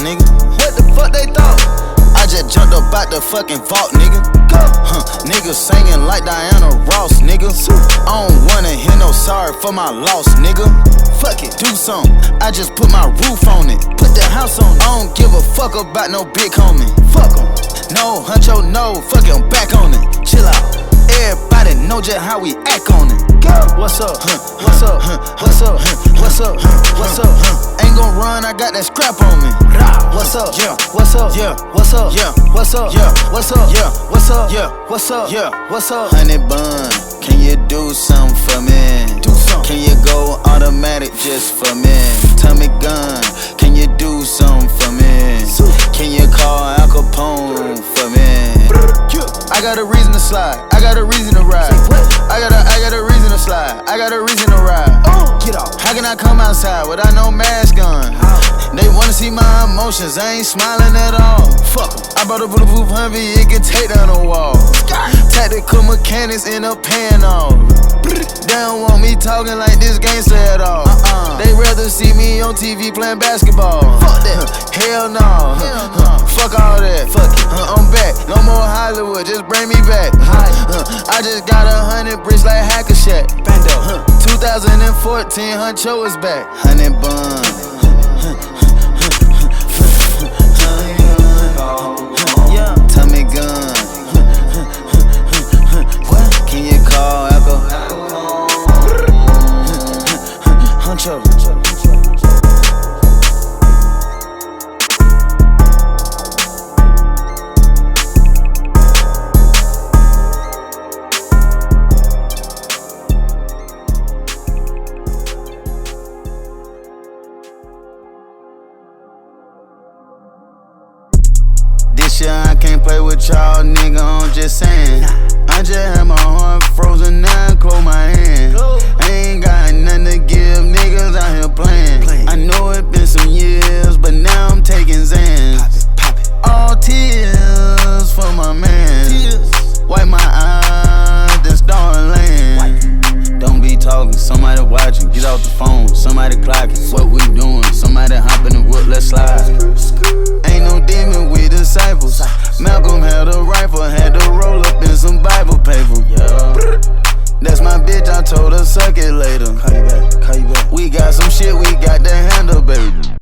nigga. What the fuck they thought? I just jumped up out the fucking vault, nigga. Niggas singing like Diana Ross, nigga. I don't wanna hear no sorry for my loss, nigga. Fuck it, do something. I just put my roof on it, put the house on it. I don't give a fuck about no big homie. Fuck em. No, huncho, no, fuck it, I'm back on it. Chill out. Everybody know just how we act on it. What's up? What's up? What's up? What's up? What's up? Ain't gon' run, I got that scrap on me. What's up? Yeah. What's up? Yeah. What's up? Yeah. What's up? Yeah. What's up? Yeah. What's up? Yeah. What's up? Yeah. What's up? Honey bun, can you do something for me? Do something. Can you go automatic just for me? Tommy gun, can you do something for me? Can you call Al Capone for me? I got a reason to slide, I got a reason to ride. I got a reason to slide, I got a reason to ride. Get off. How can I come outside without no mask on? They wanna see my emotions, I ain't smiling at all. Fuck 'em. I bought a bulletproof Humvee, it can take down a wall. Tactical mechanics end up paying off. They don't want me talking like this gangster at all. They rather see me on TV playing basketball. Fuck that. Hell no. Fuck all that. Fuck it. I'm back. No more Hollywood. Just bring me back. I just got 100 bricks like Hackashack. Bando. 2014, Huncho is back. 100 bun. Tommy gun. What? Can you call Echo? Huncho. This year I can't play with y'all, nigga, I'm just saying. I just had my heart frozen, now I close my hand. I ain't got nothing to give, niggas out here playing. I know it been some years